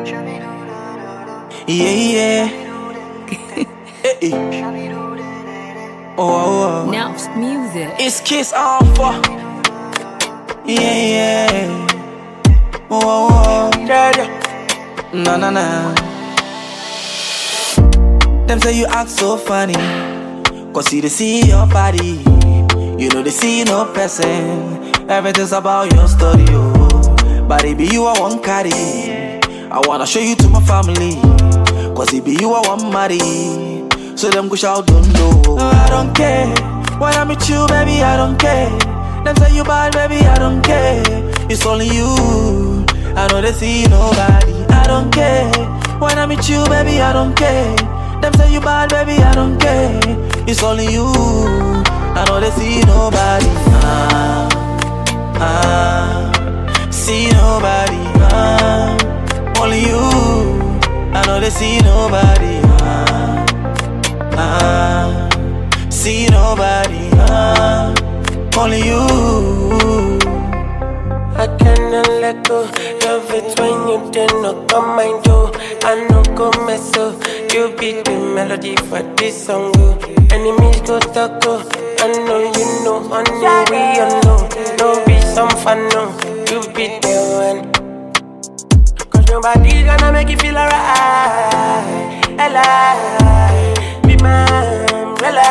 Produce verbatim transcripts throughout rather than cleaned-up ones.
Yeah, yeah. Hey, hey. Oh, oh, oh. Now music. It's Kiss Alpha. Yeah, yeah. Oh, oh, oh. Yeah, yeah. Nah, nah, nah. Them say you act so funny, cause you they see your body. You know they see no person. Everything's about your story, oh. But it be you I want carry. I wanna show you to my family, cause it be you I want marry. So them go shout don't know. No, I don't care. When I'm with you, baby, I don't care. Them say you bad, baby, I don't care. It's only you. I know they see nobody. I don't care. When I'm with you, baby, I don't care. Them say you bad, baby, I don't care. It's only you. I know they see nobody. Ah, ah, see nobody. Ah, only you. I know they see nobody. Ah, ah, see nobody. Ah, only you. I cannot let go. Love it when you did not come mind too. I no go mess up. You be the melody for this song. Enemies go talk go. I know you know, I know we all know. No be some fun no. You be the one. Cause nobody gonna make you feel alright. Alive. Be my umbrella.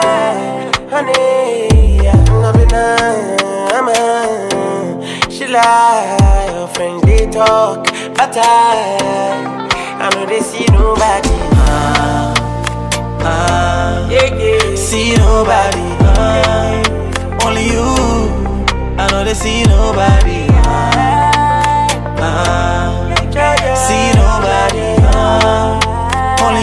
Honey, I'm not be she lie, your friends they talk, but I, I know they see nobody. Ah, ah, Yeah, yeah. see nobody. Ah, only you. I know they see nobody. Ah, ah, see nobody. Ah, only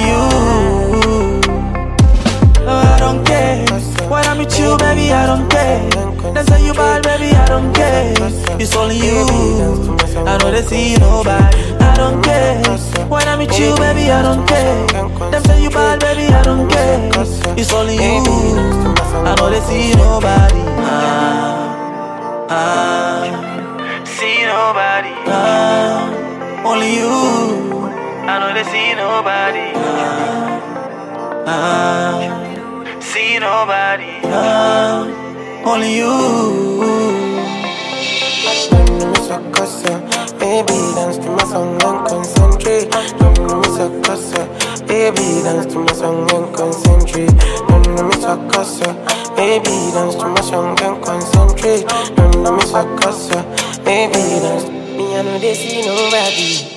you. No, I don't care. When I'm with you, baby, I don't care. They say you bad, baby, I don't care. It's only you. I know they see nobody. I don't care. When I'm with you, baby, I don't care. Them say you bad, baby, I don't care. It's only you. I know they see nobody. Ah, ah, see nobody. Ah, only you. I know they see nobody. Ah, ah, see nobody. Ah, only you. Baby, dance to my song and concentrate. Don't know me so cussa. Baby, dance to my song and concentrate. Don't know me so cussa. Baby, dance to my song and concentrate. Don't know me so cussa. Baby, dance. Me I know they see nobody.